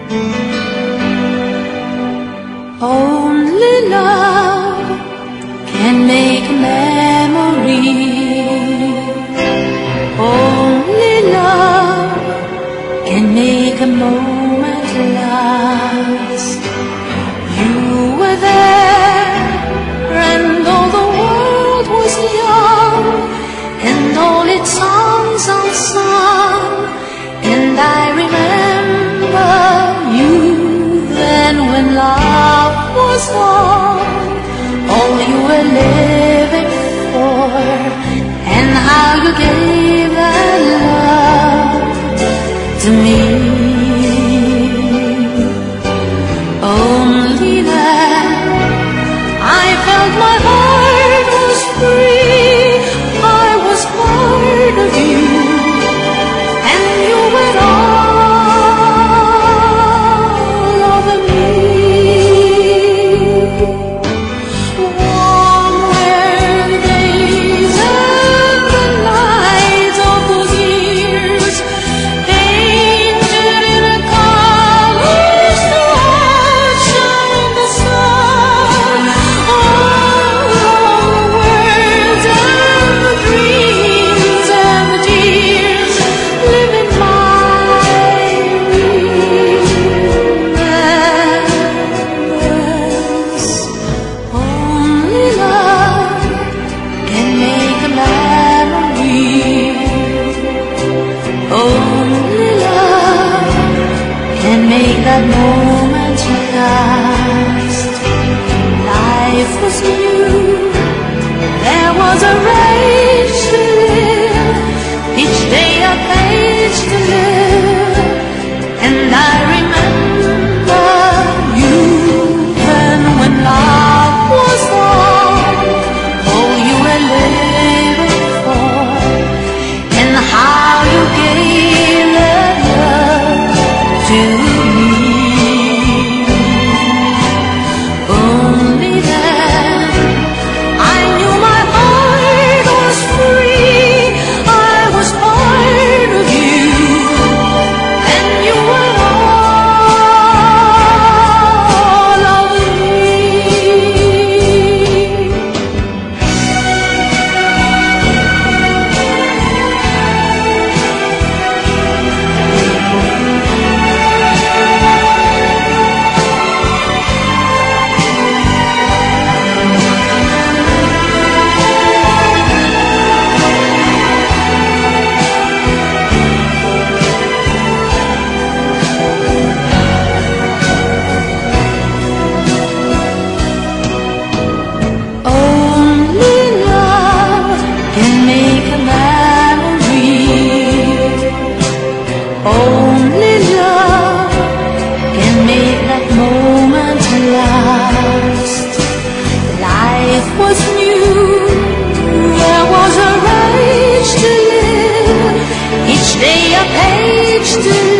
Only love can make a memory. Only love can make a moment last. You were there, and all the world was young, and all its songs unsung, and I remember you then when love was all you were living for, and how you gave that love to me. Only then I felt my heart was free. I was part of you, and you were all over me. Warm were the days and the nights of those years, painted in a colors that outshine the sun. All the words and the dreams and the tears live in my remembrance. Only love can make a memory. Only love can make that moment last. Life was new, there was a rage to live, each day a page to live, and I remember you then when love was all you were living for, and how you gave that love to me. Only then I knew my heart was free. I was part of you, and you were all over me. Only love can make a memory. Only love can make that moment last. Life was new, there was a rage to live, each day a page to